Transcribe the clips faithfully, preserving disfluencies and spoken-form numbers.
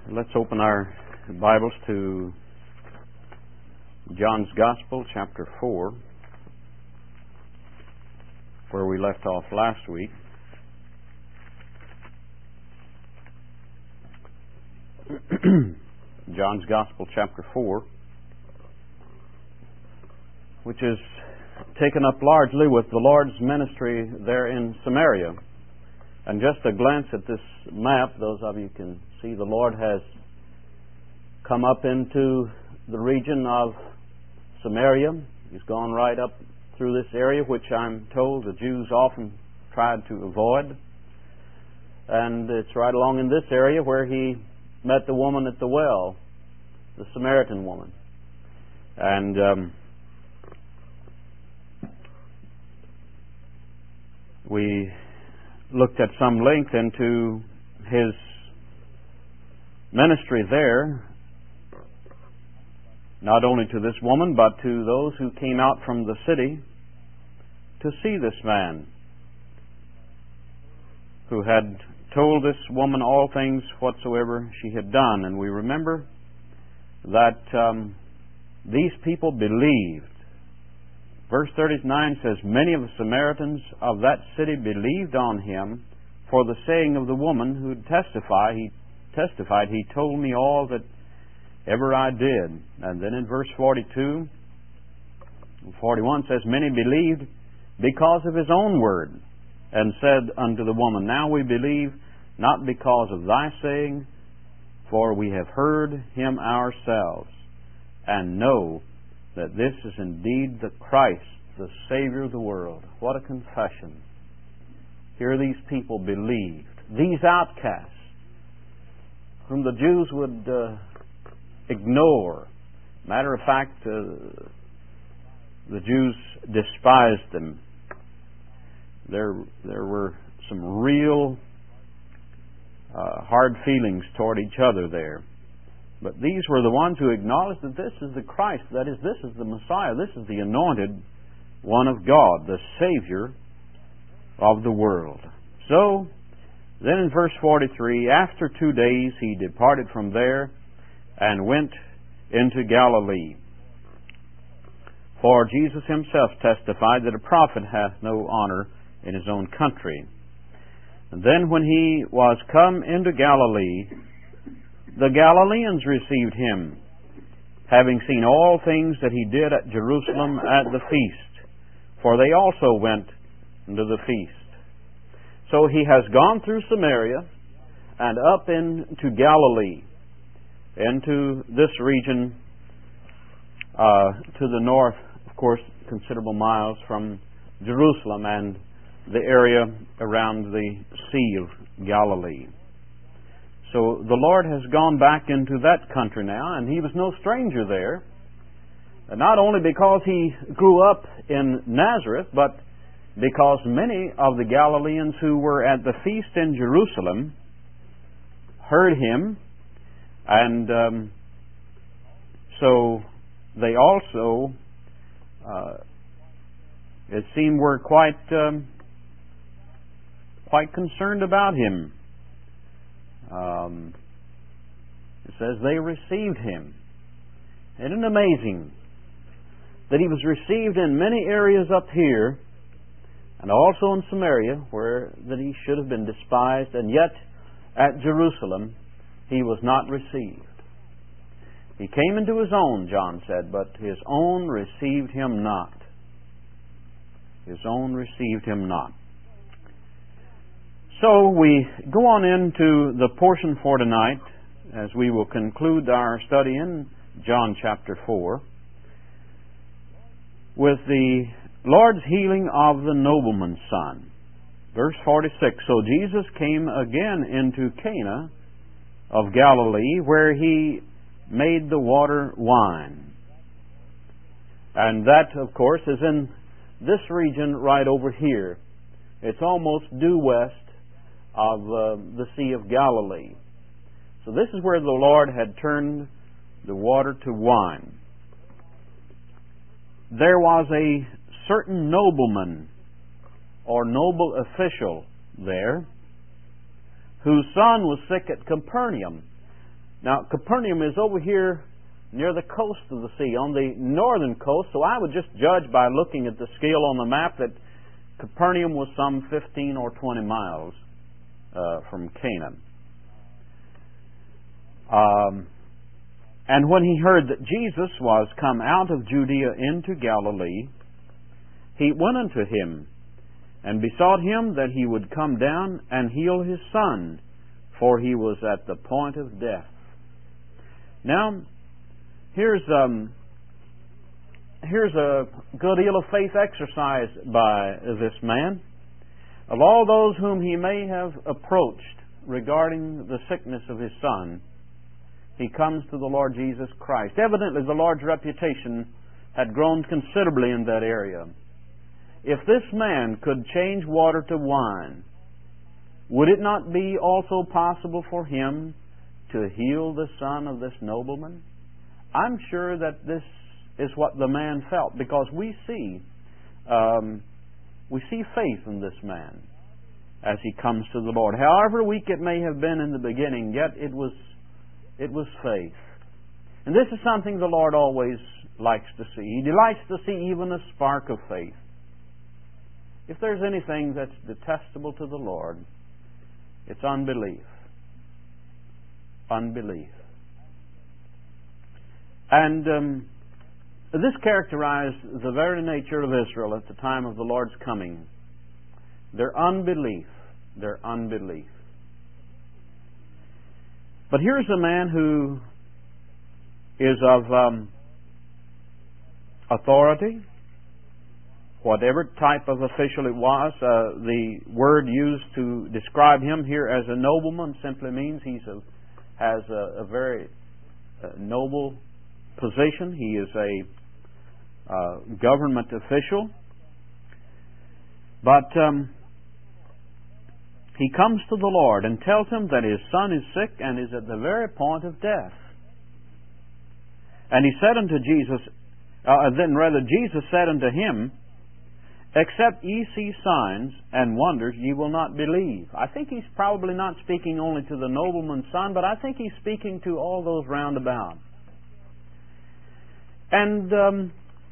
Let's open our Bibles to John's Gospel, chapter four, where we left off last week. John's Gospel, chapter four, which is taken up largely with the Lord's ministry there in Samaria. And just a glance at this map, those of you can see the Lord has come up into the region of Samaria. He's gone right up through this area, which I'm told the Jews often tried to avoid. And it's right along in this area where he met the woman at the well, the Samaritan woman. And um, we looked at some length into his ministry there, not only to this woman, but to those who came out from the city to see this man who had told this woman all things whatsoever she had done. And we remember that um, these people believed. Verse thirty-nine says, "Many of the Samaritans of that city believed on him for the saying of the woman who testified. He testified, he told me all that ever I did." And then in verse forty-two and forty-one says, "Many believed because of his own word, and said unto the woman, Now we believe not because of thy saying, for we have heard him ourselves, and know that this is indeed the Christ, the Savior of the world." What a confession. Here these people believed. These outcasts, whom the Jews would uh, ignore. Matter of fact, uh, the Jews despised them. There, there were some real uh, hard feelings toward each other there. But these were the ones who acknowledged that this is the Christ, that is, this is the Messiah, this is the anointed one of God, the Savior of the world. So, then in verse forty-three, "After two days he departed from there and went into Galilee. For Jesus himself testified that a prophet hath no honor in his own country. And then when he was come into Galilee, the Galileans received him, having seen all things that he did at Jerusalem at the feast, for they also went into the feast." So he has gone through Samaria and up into Galilee, into this region uh, to the north, of course, considerable miles from Jerusalem and the area around the Sea of Galilee. So the Lord has gone back into that country now, and he was no stranger there. Not only because he grew up in Nazareth, but because many of the Galileans who were at the feast in Jerusalem heard him, and um, so they also, uh, it seemed, were quite um, quite concerned about him. Um, it says they received him. Isn't it amazing that he was received in many areas up here and also in Samaria, where that he should have been despised, and yet at Jerusalem he was not received. He came into his own, John said, but his own received him not. His own received him not. So we go on into the portion for tonight, as we will conclude our study in John chapter four, with the Lord's healing of the nobleman's son. Verse forty-six, "So Jesus came again into Cana of Galilee, where he made the water wine." And that, of course, is in this region right over here. It's almost due west of uh, the Sea of Galilee. So this is where the Lord had turned the water to wine. There was a certain nobleman or noble official there whose son was sick at Capernaum. Now, Capernaum is over here near the coast of the sea, on the northern coast, so I would just judge by looking at the scale on the map that Capernaum was some fifteen or twenty miles uh, from Canaan. Um, and when he heard that Jesus was come out of Judea into Galilee, he went unto him, and besought him that he would come down and heal his son, for he was at the point of death. Now, here's um, here's a good deal of faith exercised by this man. Of all those whom he may have approached regarding the sickness of his son, he comes to the Lord Jesus Christ. Evidently, the Lord's reputation had grown considerably in that area. If this man could change water to wine, would it not be also possible for him to heal the son of this nobleman? I'm sure that this is what the man felt, because we see um, we see faith in this man as he comes to the Lord. However weak it may have been in the beginning, yet it was it was faith. And this is something the Lord always likes to see. He delights to see even a spark of faith. If there's anything that's detestable to the Lord, it's unbelief. Unbelief. And um, this characterized the very nature of Israel at the time of the Lord's coming. Their unbelief. Their unbelief. But here's a man who is of um, authority. Whatever type of official it was, uh, the word used to describe him here as a nobleman simply means he's a, has a, a very uh, noble position. He is a uh, government official. But um, he comes to the Lord and tells him that his son is sick and is at the very point of death. And he said unto Jesus, uh, then rather Jesus said unto him, except ye see signs and wonders, ye will not believe. I think he's probably not speaking only to the nobleman's son, but I think he's speaking to all those round about. And um,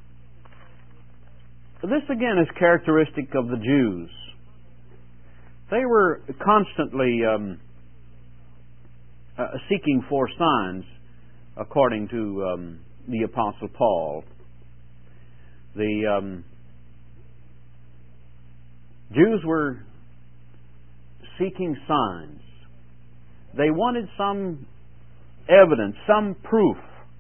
this again is characteristic of the Jews. They were constantly um, uh, seeking for signs, according to um, the Apostle Paul. The um, Jews were seeking signs. They wanted some evidence, some proof.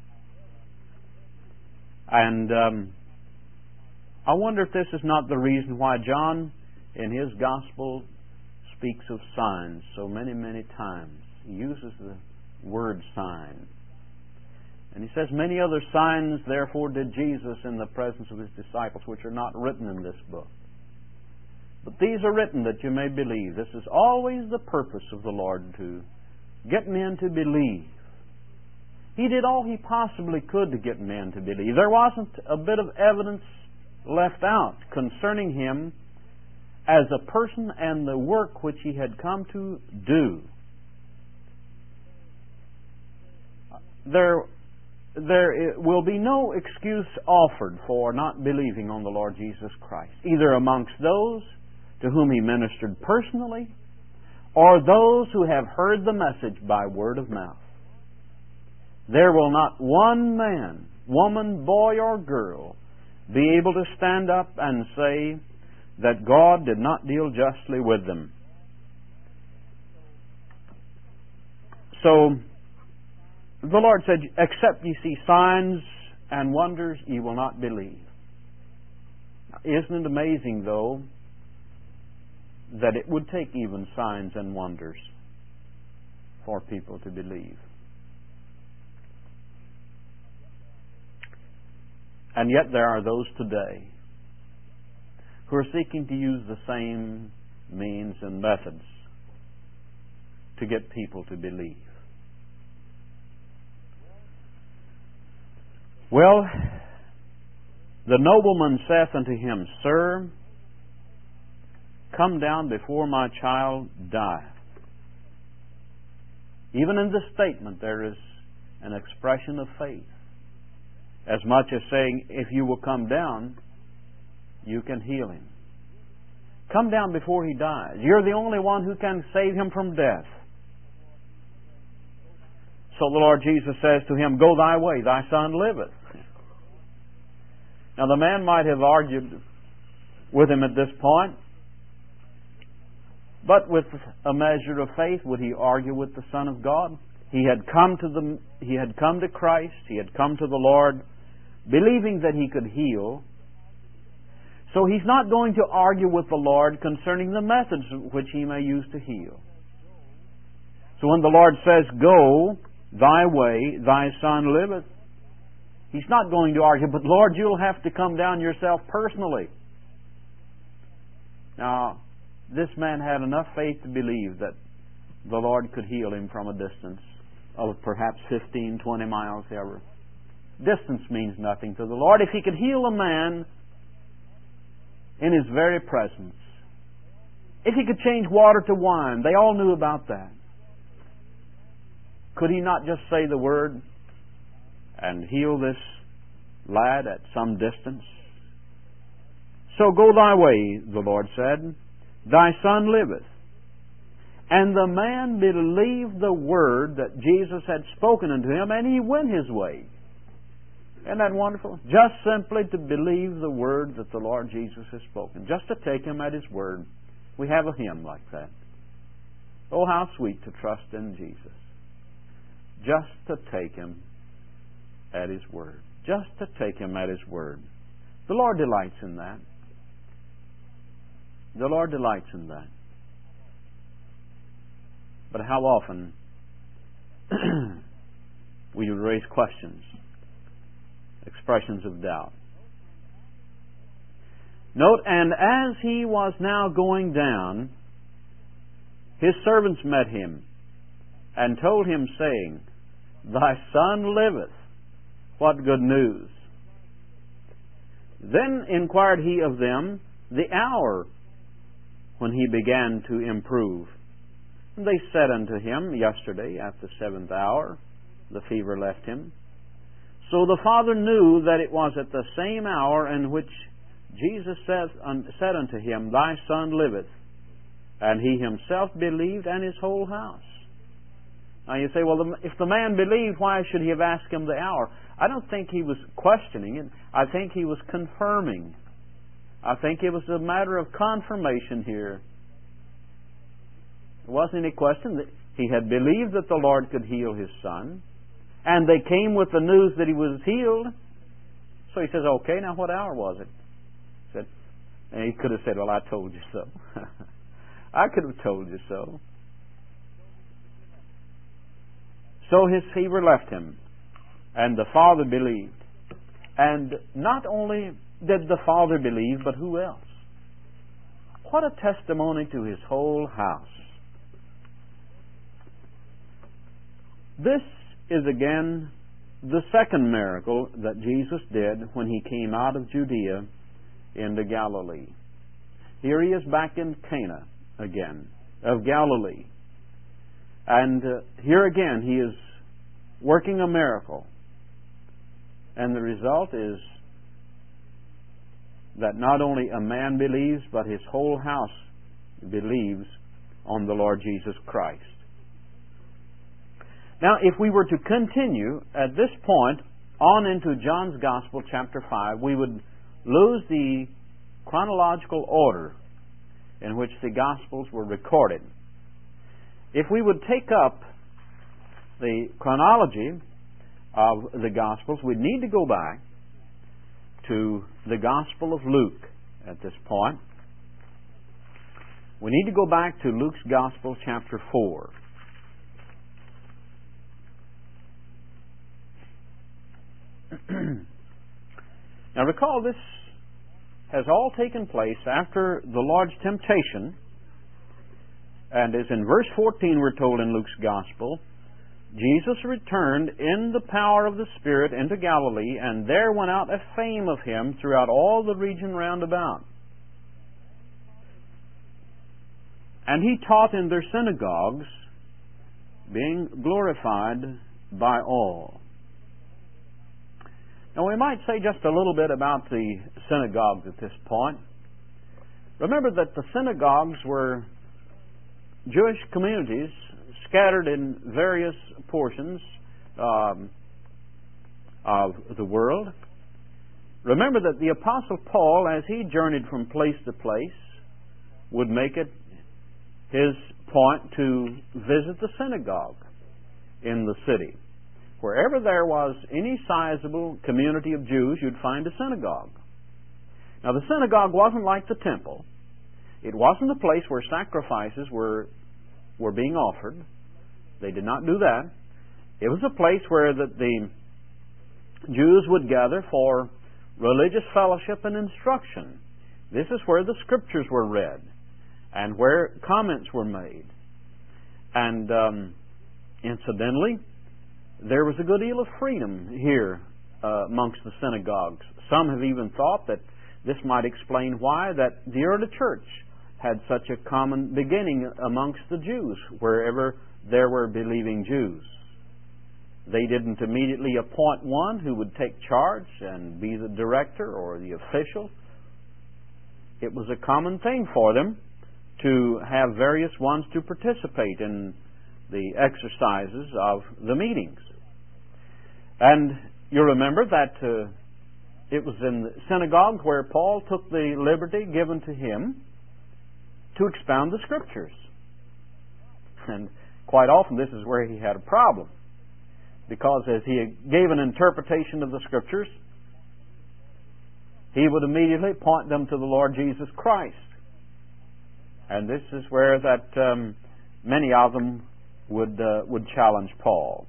And um, I wonder if this is not the reason why John, in his Gospel, speaks of signs so many, many times. He uses the word sign. And he says, many other signs, therefore, did Jesus in the presence of his disciples, which are not written in this book. But these are written that you may believe. This is always the purpose of the Lord, to get men to believe. He did all He possibly could to get men to believe. There wasn't a bit of evidence left out concerning Him as a person and the work which He had come to do. There, there will be no excuse offered for not believing on the Lord Jesus Christ, either amongst those to whom He ministered personally, or those who have heard the message by word of mouth. There will not one man, woman, boy, or girl be able to stand up and say that God did not deal justly with them. So, the Lord said, except ye see signs and wonders, ye will not believe. Now, isn't it amazing, though, that it would take even signs and wonders for people to believe? And yet there are those today who are seeking to use the same means and methods to get people to believe. Well, the nobleman saith unto him, Sir, come down before my child dieth. Even in this statement there is an expression of faith, as much as saying, if you will come down, you can heal him. Come down before he dies. You're the only one who can save him from death. So the Lord Jesus says to him, go thy way, thy son liveth. Now the man might have argued with him at this point, but with a measure of faith, would he argue with the Son of God? He had come to the he had come to Christ, he had come to the Lord, believing that he could heal. So he's not going to argue with the Lord concerning the methods which he may use to heal. So when the Lord says, go thy way, thy son liveth, he's not going to argue, but Lord, you'll have to come down yourself personally. Now, this man had enough faith to believe that the Lord could heal him from a distance of perhaps fifteen, twenty miles, however. Distance means nothing to the Lord. If he could heal a man in his very presence, if he could change water to wine, they all knew about that. Could he not just say the word and heal this lad at some distance? So go thy way, the Lord said, thy son liveth. And the man believed the word that Jesus had spoken unto him, and he went his way. Isn't that wonderful? Just simply to believe the word that the Lord Jesus has spoken. Just to take him at his word. We have a hymn like that. Oh, how sweet to trust in Jesus. Just to take him at his word. Just to take him at his word. The Lord delights in that. The Lord delights in that. But how often we raise questions, expressions of doubt. Note, and as he was now going down, his servants met him and told him, saying, thy son liveth. What good news! Then inquired he of them the hour when he began to improve. And they said unto him, yesterday at the seventh hour the fever left him. So the father knew that it was at the same hour in which Jesus said, said unto him, thy son liveth. And he himself believed, and his whole house. Now you say, well, if the man believed, why should he have asked him the hour? I don't think he was questioning it. I think he was confirming. I think it was a matter of confirmation here. There wasn't any question that he had believed that the Lord could heal his son, and they came with the news that he was healed. So he says, okay, now what hour was it? He said, and he could have said, well, I told you so. I could have told you so. So his fever left him, and the father believed. And not only did the father believe, but who else? What a testimony to his whole house. This is again the second miracle that Jesus did when he came out of Judea into Galilee. Here he is back in Cana again, of Galilee. And uh, here again he is working a miracle. And the result is that not only a man believes, but his whole house believes on the Lord Jesus Christ. Now, if we were to continue at this point on into John's Gospel, chapter five, we would lose the chronological order in which the Gospels were recorded. If we would take up the chronology of the Gospels, we'd need to go back to the Gospel of Luke at this point. We need to go back to Luke's Gospel, chapter four. Now recall, this has all taken place after the Lord's temptation, and as in verse fourteen we're told in Luke's Gospel, Jesus returned in the power of the Spirit into Galilee, and there went out a fame of him throughout all the region round about. And he taught in their synagogues, being glorified by all. Now we might say just a little bit about the synagogues at this point. Remember that the synagogues were Jewish communities scattered in various portions um, of the world. Remember that the Apostle Paul, as he journeyed from place to place, would make it his point to visit the synagogue in the city. Wherever there was any sizable community of Jews, you'd find a synagogue. Now, the synagogue wasn't like the temple. It wasn't a place where sacrifices were were being offered. They did not do that. It was a place where the, the Jews would gather for religious fellowship and instruction. This is where the Scriptures were read and where comments were made. And um, incidentally, there was a good deal of freedom here uh, amongst the synagogues. Some have even thought that this might explain why that the early church had such a common beginning amongst the Jews, wherever there were believing Jews. They didn't immediately appoint one who would take charge and be the director or the official. It was a common thing for them to have various ones to participate in the exercises of the meetings. And you remember that uh, it was in the synagogue where Paul took the liberty given to him to expound the Scriptures. And quite often this is where he had a problem, because as he gave an interpretation of the Scriptures, he would immediately point them to the Lord Jesus Christ. And this is where that um, many of them would uh, would challenge Paul.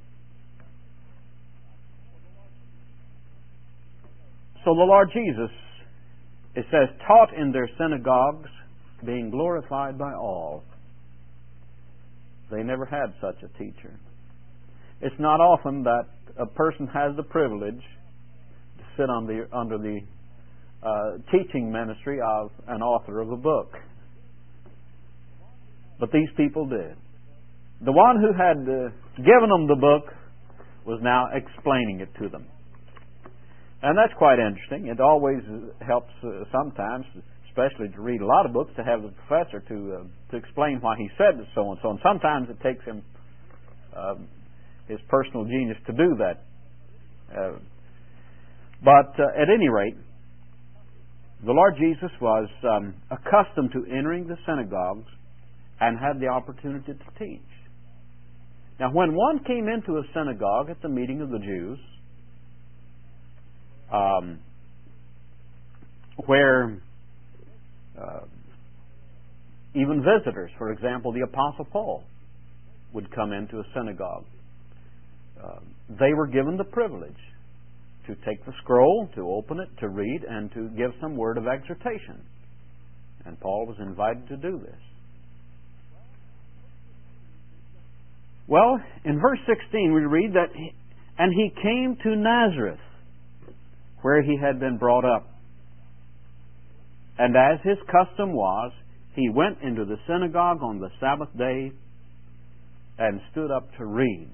So the Lord Jesus, it says, taught in their synagogues, being glorified by all. They never had such a teacher. It's not often that a person has the privilege to sit on the, under the uh, teaching ministry of an author of a book. But these people did. The one who had uh, given them the book was now explaining it to them. And that's quite interesting. It always helps uh, sometimes, especially to read a lot of books, to have the professor to uh, to explain why he said so and so. And sometimes it takes him uh, his personal genius to do that. Uh, but uh, at any rate, the Lord Jesus was um, accustomed to entering the synagogues and had the opportunity to teach. Now, when one came into a synagogue at the meeting of the Jews, um, where uh, even visitors, for example, the Apostle Paul, would come into a synagogue, uh, they were given the privilege to take the scroll, to open it, to read, and to give some word of exhortation. And Paul was invited to do this. Well, in verse sixteen we read that, he, and he came to Nazareth, where he had been brought up. And as his custom was, he went into the synagogue on the Sabbath day and stood up to read.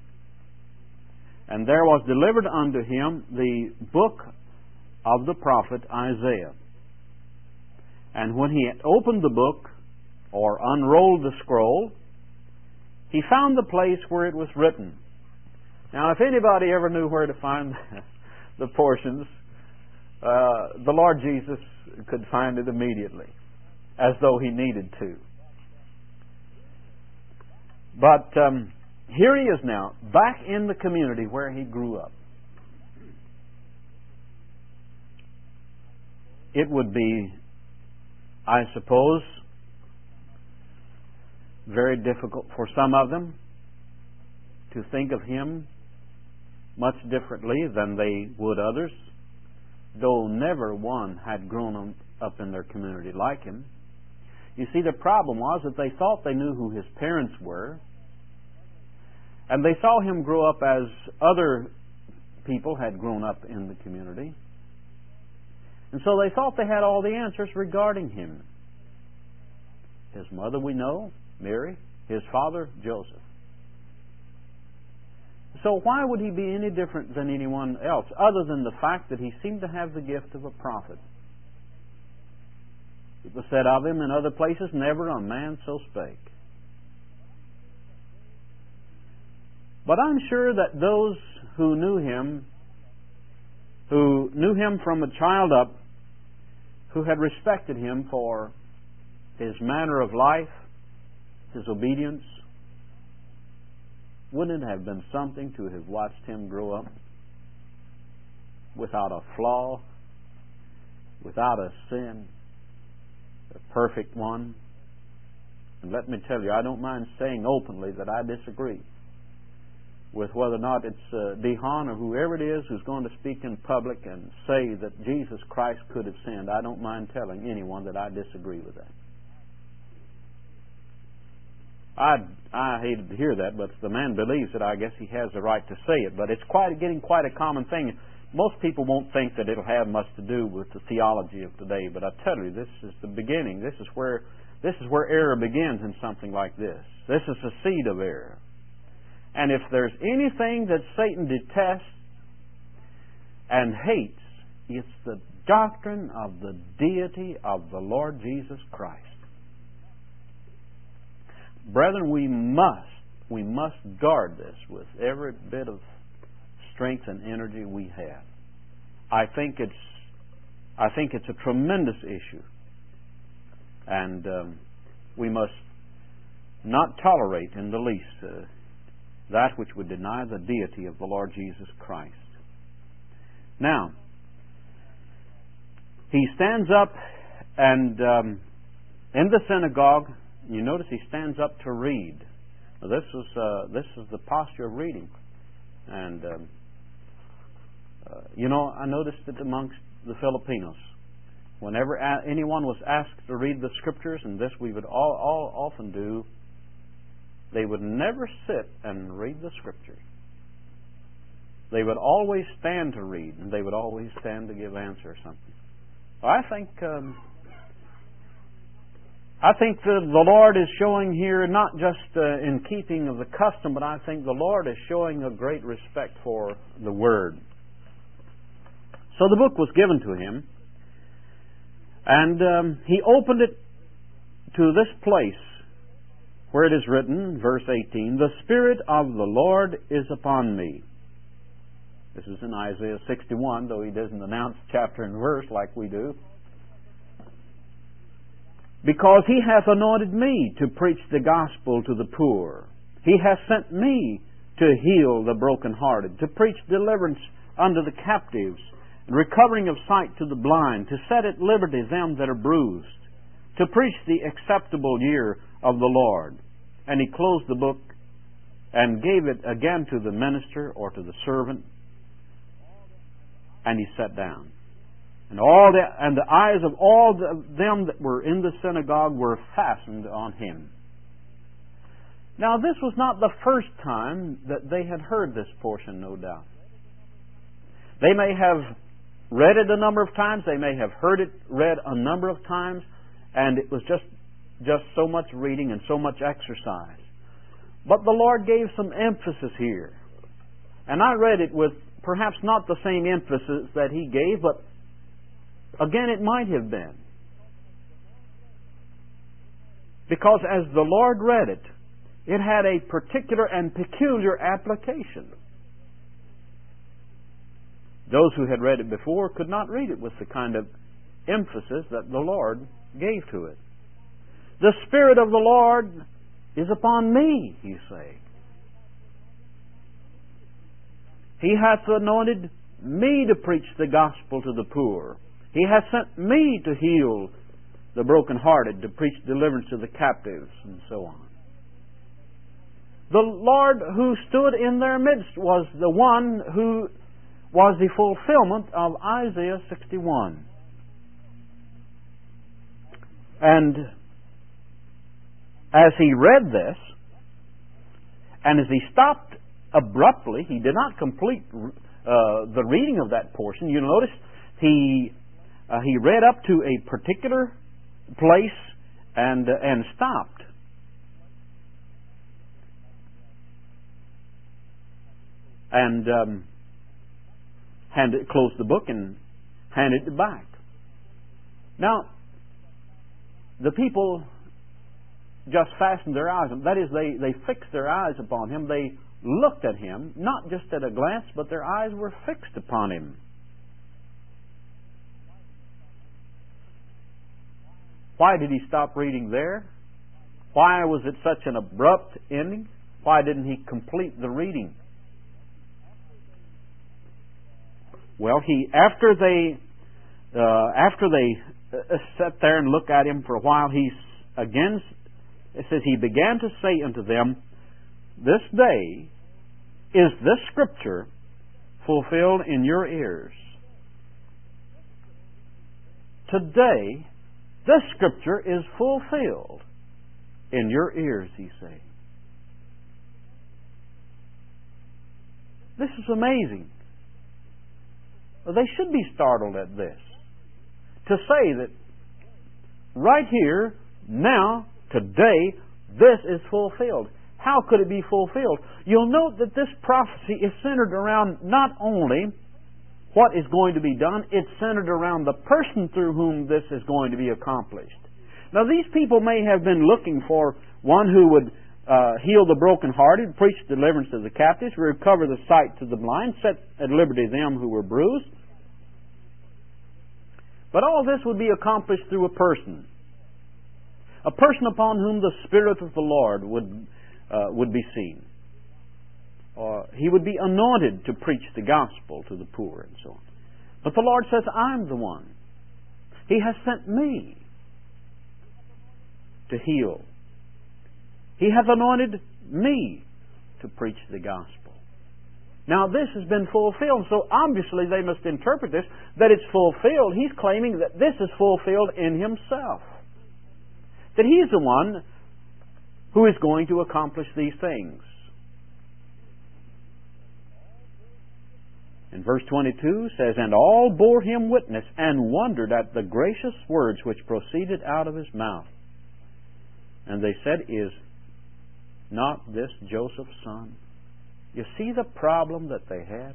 And there was delivered unto him the book of the prophet Isaiah. And when he had opened the book, or unrolled the scroll, he found the place where it was written. Now, if anybody ever knew where to find the portions, uh, the Lord Jesus could find it immediately, as though he needed to. But um, here he is now, back in the community where he grew up. It would be, I suppose, very difficult for some of them to think of him much differently than they would others, though never one had grown up in their community like him. You see, the problem was that they thought they knew who his parents were, and they saw him grow up as other people had grown up in the community. And so they thought they had all the answers regarding him. His mother we know, Mary. His father, Joseph. so why would he be any different than anyone else, other than the fact that he seemed to have the gift of a prophet? It was said of him in other places, never a man so spake. But I'm sure that those who knew him, who knew him from a child up, who had respected him for his manner of life, his obedience, wouldn't it have been something to have watched him grow up without a flaw, without a sin, a perfect one? And let me tell you, I don't mind saying openly that I disagree with whether or not it's uh, Dehan or whoever it is who's going to speak in public and say that Jesus Christ could have sinned. I don't mind telling anyone that I disagree with that. I I hated to hear that, but if the man believes it, I guess he has the right to say it. But it's quite getting quite a common thing. Most people won't think that it'll have much to do with the theology of today, but I tell you, this is the beginning. This is where this is where error begins in something like this. This is the seed of error. And if there's anything that Satan detests and hates, it's the doctrine of the deity of the Lord Jesus Christ. Brethren, we must, we must guard this with every bit of strength and energy we have. I think it's, I think it's a tremendous issue, and um, we must not tolerate in the least uh, that which would deny the deity of the Lord Jesus Christ. Now, he stands up, and um, in the synagogue, you notice he stands up to read. Now, this is uh, this is the posture of reading, and um, uh, you know, I noticed it amongst the Filipinos. Whenever a- anyone was asked to read the Scriptures, and this we would all, all often do, they would never sit and read the Scriptures. They would always stand to read, and they would always stand to give answer or something. I think um, I think the, the Lord is showing here not just uh, in keeping of the custom, but I think the Lord is showing a great respect for the Word. So the book was given to him, and um, he opened it to this place where it is written, verse eighteen, "The Spirit of the Lord is upon me." This is in Isaiah sixty-one, though he doesn't announce chapter and verse like we do. "Because he hath anointed me to preach the gospel to the poor. He hath sent me to heal the brokenhearted, to preach deliverance unto the captives, and recovering of sight to the blind, to set at liberty them that are bruised, to preach the acceptable year of the Lord." And he closed the book and gave it again to the minister or to the servant, and he sat down. And all the and the eyes of all the, them that were in the synagogue were fastened on him. Now, this was not the first time that they had heard this portion, no doubt. They may have read it a number of times. They may have heard it read a number of times, and it was just just so much reading and so much exercise. But the Lord gave some emphasis here, and I read it with perhaps not the same emphasis that He gave, but again, it might have been. Because as the Lord read it, it had a particular and peculiar application. Those who had read it before could not read it with the kind of emphasis that the Lord gave to it. "The Spirit of the Lord is upon me," He say. "He hath anointed me to preach the gospel to the poor. He hath sent me to heal the brokenhearted, to preach deliverance to the captives," and so on. The Lord who stood in their midst was the one who was the fulfillment of Isaiah sixty-one. And as he read this, and as he stopped abruptly, he did not complete uh, the reading of that portion. You notice he uh, he read up to a particular place and uh, and stopped. and um, handed, closed the book and handed it back. Now, the people just fastened their eyes on him. That is, they, they fixed their eyes upon him. They looked at him, not just at a glance, but their eyes were fixed upon him. Why did he stop reading there? Why was it such an abrupt ending? Why didn't he complete the reading? Well, he after they uh, after they uh, sat there and looked at him for a while, he again it says he began to say unto them, "This day is this scripture fulfilled in your ears." Today, this scripture is fulfilled in your ears, he said. This is amazing. They should be startled at this. To say that right here, now, today, this is fulfilled. How could it be fulfilled? You'll note that this prophecy is centered around not only what is going to be done, it's centered around the person through whom this is going to be accomplished. Now, these people may have been looking for one who would uh, heal the brokenhearted, preach deliverance to the captives, recover the sight to the blind, set at liberty them who were bruised. But all this would be accomplished through a person. A person upon whom the Spirit of the Lord would, uh, would be seen. Uh, he would be anointed to preach the gospel to the poor and so on. But the Lord says, I'm the one. He has sent me to heal. He hath anointed me to preach the gospel. Now this has been fulfilled, so obviously they must interpret this, that it's fulfilled. He's claiming that this is fulfilled in Himself. That He's the one who is going to accomplish these things. And verse twenty-two says, "And all bore Him witness, and wondered at the gracious words which proceeded out of His mouth. And they said, Is not this Joseph's son?" You see the problem that they had?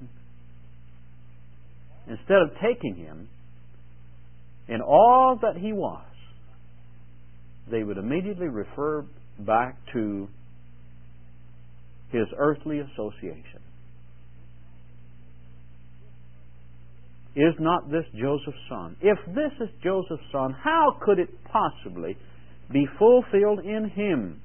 Instead of taking Him in all that He was, they would immediately refer back to His earthly association. Is not this Joseph's son? If this is Joseph's son, how could it possibly be fulfilled in him?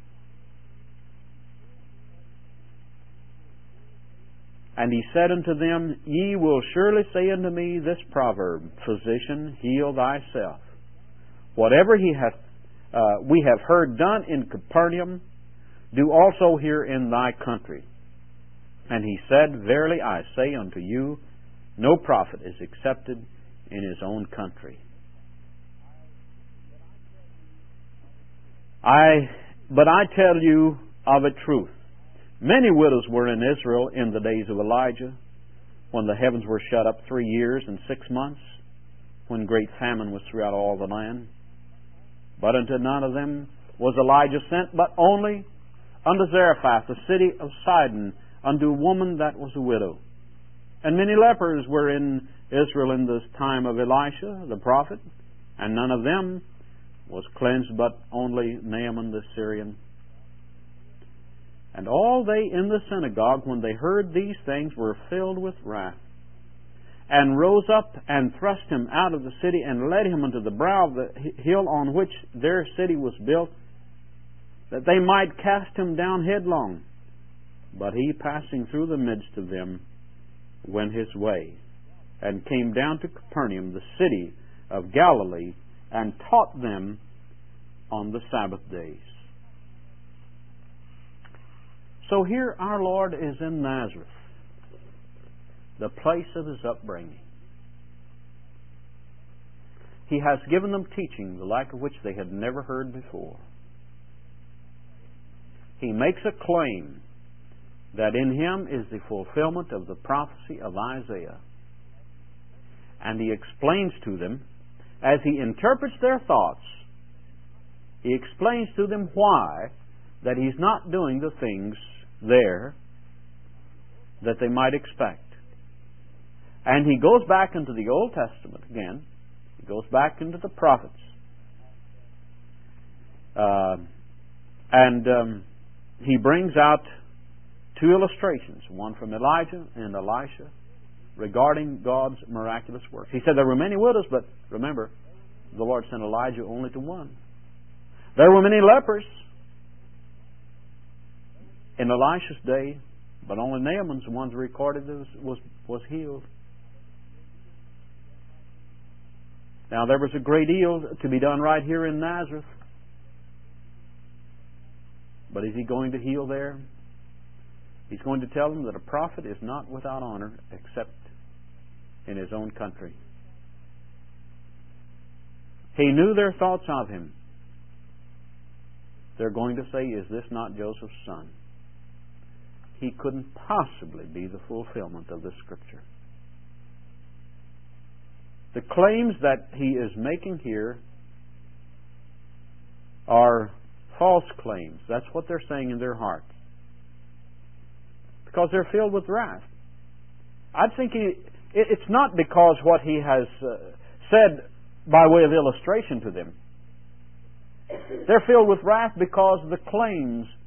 And he said unto them, Ye will surely say unto me this proverb, Physician, heal thyself. Whatever he hath, uh, we have heard done in Capernaum, do also here in thy country. And he said, Verily I say unto you, no prophet is accepted in his own country. I, but I tell you of a truth. Many widows were in Israel in the days of Elijah, when the heavens were shut up three years and six months, when great famine was throughout all the land. But unto none of them was Elijah sent, but only unto Zarephath, the city of Sidon, unto a woman that was a widow. And many lepers were in Israel in the time of Elisha, the prophet, and none of them was cleansed, but only Naaman the Syrian. And all they in the synagogue, when they heard these things, were filled with wrath, and rose up and thrust him out of the city, and led him unto the brow of the hill on which their city was built, that they might cast him down headlong. But he, passing through the midst of them, went his way, and came down to Capernaum, the city of Galilee, and taught them on the Sabbath days. So here our Lord is in Nazareth, the place of His upbringing. He has given them teaching, the like of which they had never heard before. He makes a claim that in Him is the fulfillment of the prophecy of Isaiah. And He explains to them, as He interprets their thoughts, He explains to them why that He's not doing the things there that they might expect. And he goes back into the Old Testament again. He goes back into the prophets. Uh, and um, he brings out two illustrations, one from Elijah and Elisha, regarding God's miraculous works. He said there were many widows, but remember, the Lord sent Elijah only to one. There were many lepers in Elisha's day, but only Naaman's, the ones recorded, was, was, was healed. Now there was a great deal to be done right here in Nazareth. But is he going to heal there? He's going to tell them that a prophet is not without honor except in his own country. He knew their thoughts of him. They're going to say, is this not Joseph's son? He couldn't possibly be the fulfillment of this scripture. The claims that he is making here are false claims. That's what they're saying in their hearts. Because they're filled with wrath. I think he, it's not because what he has uh, said by way of illustration to them. They're filled with wrath because the claims